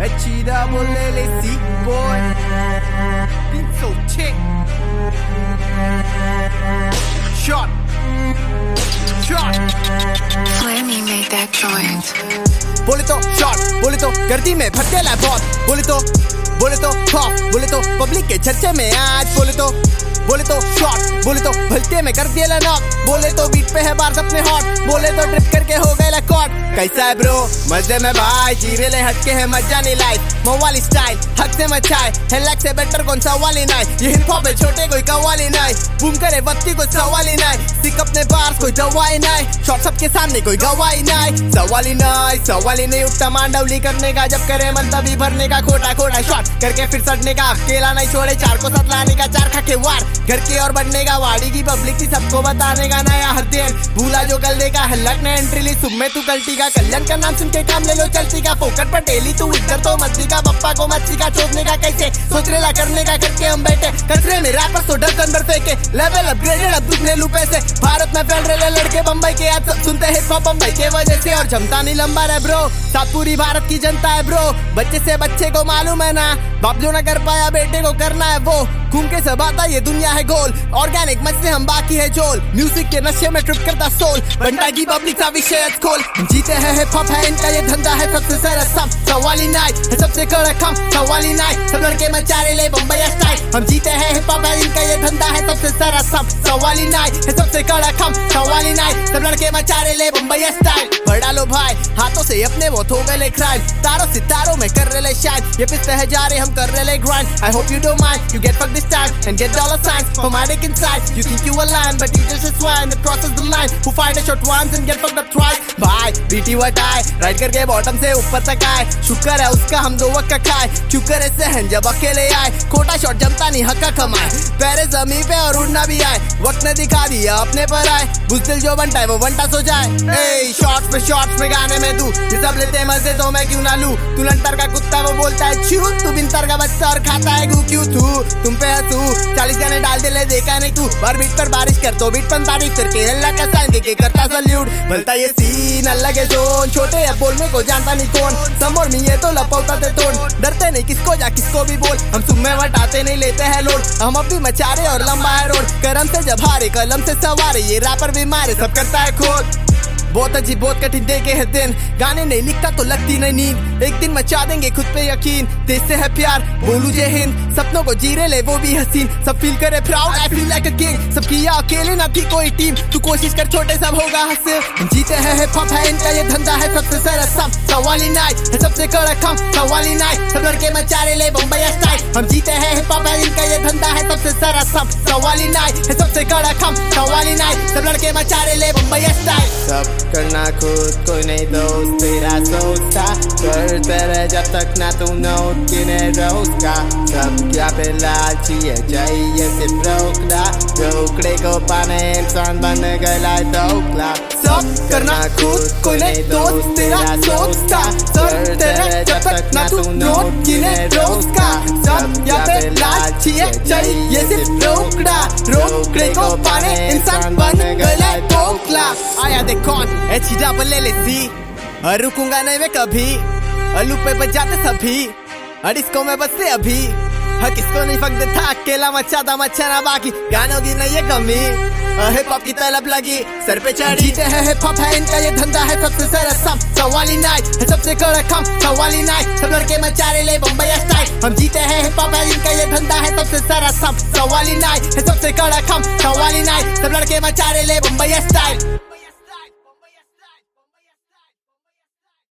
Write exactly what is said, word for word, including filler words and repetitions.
Echida bolele si boy Pinso chick Shot Shot Flammy made that joint. बोले तो shot, बोले तो गर्दी में भटकेला बहुत, बोले तो बोले तो पॉप, बोले तो पब्लिक के चर्चे में आज, बोले तो बोले तो शॉट, बोले तो भलते में कर दिया नॉक, बोले तो बीट पे है बार अपने हॉट, बोले तो ड्रिप करके हो गए लॉट। कैसा है ब्रो मजे में भाई, जीरे ले हटके है मजा नहीं लाइफ, मवाली स्टाइल हक से मचाए, हेलक से बेटर कौन सा वाली नहीं, ये हिप हॉप है छोटे कोई कवाली नहीं, बूम करे बत्ती कोई सवाली नहीं, सिक अपने बार कोई दवाई नहीं, शॉट सबके सामने कोई गवाही नहीं, सवाली नहीं सवाली नहीं उठता मांडवली करने का, जब करे मन तभी भरने का, खोटा खोटा शॉट करके फिर सटने का, अकेला नहीं छोड़े चार को साथ लाने का, चार खाके वार घर के और बनने का, वाड़ी की पब्लिक की सबको बताने का, नया हर दिन भूला जो कल देगा, हल्लक ने एंट्री ली सुबह तू कल्टी का, कल्याण का नाम सुन के काम ले लो चलती का, फोकट पर डेली तू इधर तो मस्ती का, पप्पा को मच्छी का चोदने का, कैसे सोच रेला करने का करके हम बैठे कचरे में रैपर तो डर अंदर फेंके, लेवल अपग्रेडेड अब दुखने लुपे से, भारत में फैल रहे लड़के बम्बई के, आज सब सुनते हिप हॉप बम्बई के वजह से, और क्षमता नहीं लंबा है ब्रो, साथ पूरी भारत की जनता है ब्रो, बच्चे से बच्चे को मालूम है ना, बाप जो न कर पाया बेटे को करना है वो, घूम के सब आता ये दुनिया है गोल, ऑर्गेनिक मच से हम बाकी है जोल, म्यूजिक के नशे में ट्रिप करता सोल, बंटा की पब्लिक का विषय खोल, जीते हैं हिप हॉप है इनका ये धंधा है सबसे सरस हम, सवाली नाइट है सबसे कड़क हम, सवाली नाइट सब लड़के मचारे ले बम्बई स्टाइल, हम जीते हैं हिप हॉप है इनका ये धंधा है सबसे सरस हम, सवाली नाइट है सबसे कड़क हम, सवाली नाइट सब लड़के मचारे ले बम्बई स्टाइल, बढ़ा लो भाई हाथों से अपने वो हो गए क्राइम, तारों सितारों में कर रहे शाइन, ये पिस्ते है जा रहे हम कर रहे grind, I hope you don't mind, you get fucked this time and get dollar signs for my dick inside, you think you a lion but you just a swine that crosses the line, who find a shot once and get fucked up twice, bye बीटी वटाए right करके bottom से ऊपर तक आए, शुक्र है उसका हम दो वक्त का खाए, शुक्र है सहन जब अकेले आए, खोटा शॉट जमता नहीं हक्का कमाए, पैरे जमीन पे और उड़ना भी आए, वक्त ने दिखा दिया अपने पर आए, बुजदिल जो बनता है वो बनता सो जाए, ए शॉट्स पे शॉट्स पे गाने में तू ये सब लेते मजे तो मैं क्यों ना लूं, तू लंटर का कुत्ता वो बोलता है छू, तू बिंतर का बच्चा और खाता है गू क्यों तू, तुम पे हंसू चालीस गाने डाल दे ले देखा नहीं तू, बार बीट पर बारिश कर तो बीट पर तारीफ करके अल्लाह का साइन के करता सल्यूट, बोलता ये सीन अलग है जोन, छोटे है बोलने को जानता नहीं कौन, समोर में ये तो लपौता थे तोड़, डरते नहीं किसको जा किसको भी बोल, हम सुम्मे वटाते नहीं लेते हैं लोड, हम अब भी मचारे और लंबा है रोड, करम से जब हारे कलम से सवारे, ये रैपर भी मारे सब करता है खोद, बहुत अजीब बहुत कठिन दे के है दिन, गाने नहीं लिखता तो लगती नहीं नींद, एक दिन मचा देंगे खुद पे यकीन, देश से है प्यार बोलू जय हिंद, सपनों को जी रहे ले वो भी हसीन, सब फील करे proud I feel like a king, सब किया अकेले ना थी कोई टीम, तू कोशिश कर छोटे सब होगा हासिल, जीते हैं हिप हॉप है इनका ये धंधा है सबसे सरस हम, सवाली नाइट है सबसे कड़क हम, सवाली नाइट सब लड़के मचारे ले बम्बई स्टाइल, हम जीते हैं हिप हॉप है इनका ये धंधा है सबसे सरस हम, सवाली नाइट है सबसे कड़क हम, सवाली नाइट सब लड़के मचारे ले बम्बई स्टाइल, सब करना खुद कोई नहीं दोस्त तेरा सोचता, करते रहे जब तक ना तू नोट गिने रोज का, सब क्या पे लालची है चाहिए सिर्फ रोकना, रोकड़े को पाने इंसान बन गया ढोकला, सब करना खुद कोई नहीं दोस्त तेरा सोचता, करते रहे जब तक ना तू नोट गिने रोज का, सब यहाँ पे लालची है चाहिए सिर्फ रोकड़ा, रोकड़े को पाने इंसान बन गया ढोकला, आया देख कौन एचीडा बल्ले ले सी, रुकूंगा नहीं मैं कभी, अलू पे बजाते सभी, और इसको मैं बसते अभी, हक इसको नहीं फक था अकेला मचाता मचाना बाकी, गानों की नहीं है कमी, हिप हॉप की तलब लगी सर पे चढ़ी, जीते हैं हिप हॉप है इनका ये धंधा है सबसे सरस हम, सवाली नाइट है सबसे कड़क हम, सवाली नाइट सब लड़के मचारे ले बम्बई स्टाइल, हम जीते हैं हिप हॉप है इनका ये धंधा है सबसे सरस हम, सवाली नाइट है सबसे कड़क हम, सवाली नाइट सब लड़के मचारे ले बम्बई स्टाइल।